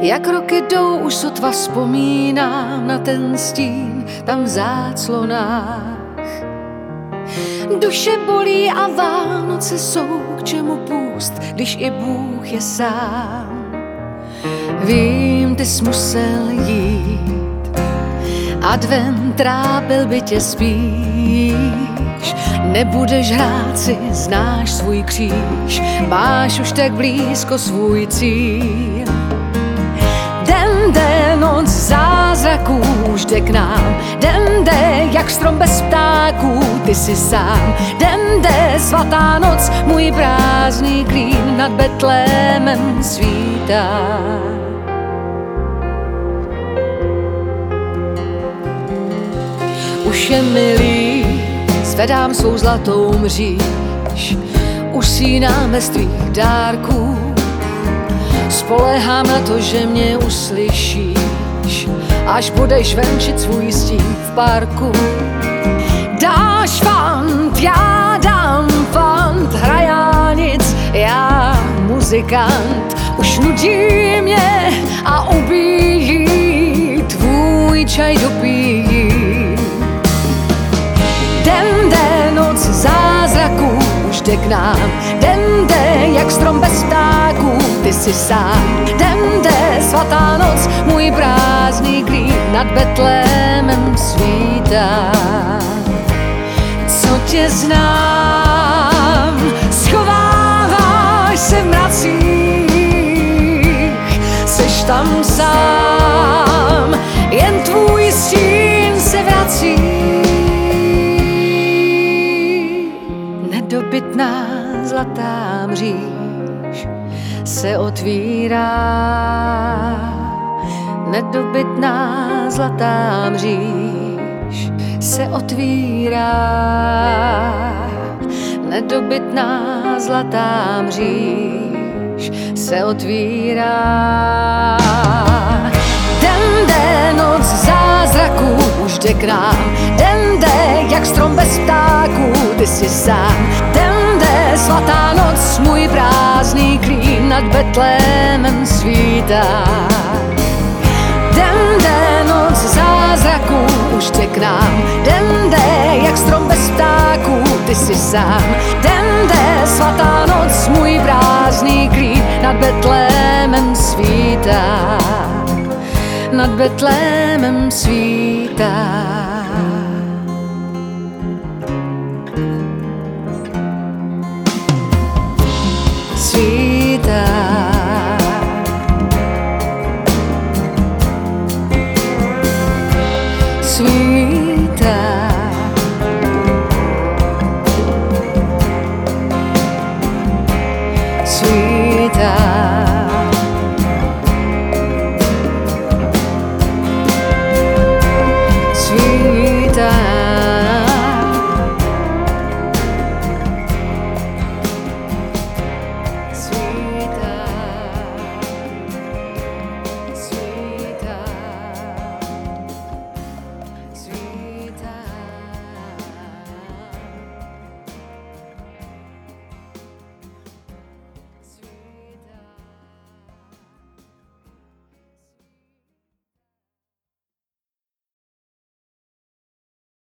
Jak roky jdou, už sotva vzpomínám na ten stín tam v záclonách. Duše bolí a Vánoce jsou k čemu půst, když i Bůh je sám. Vím, ty jsi musel jít, advent trápil by tě spíš. Nebudeš hrát si, znáš svůj kříž, máš už tak blízko svůj cíl. Den jde, noc zázraků už jde k nám, den jde jak strom bez ptáků, ty jsi sám. Den jde, svatá noc, můj prázdný klín nad Betlémem svítá. Už je milý, zvedám svou zlatou mříž, usínám bez tvých dárků. Spoléhám na to, že mě uslyšíš, až budeš venčit svůj stín v parku. Dáš fant, já dám fant, hrajá nic, já muzikant. Už nudí mě a ubíjí, tvůj čaj dopíjí. Den jde, noc zázraků už jde k nám, den jde jak strom bez ptáků, ty jsi sám. Den jde, svatá noc, můj prázdný klín nad Betlémem svítá. Co tě znám, schováváš se v mracích, seš tam sám, jen tvůj stín se vrací. Nedobytná zlatá mříž se otvírá, nedobytná zlatá mříž se otvírá, nedobytná zlatá mříž se otvírá. Den jde, noc zázraků už jde k nám, den jde jak strom bez ptáků, ty jsi sám. Den jde, svatá noc, můj prázdný klín nad Betlémem svítá. Den jde, noc zázraků už jde k nám, den jde jak strom bez ptáků, ty jsi sám. Den jde, svatá noc, můj prázdný klín nad Betlémem svítá, nad Betlémem svítá.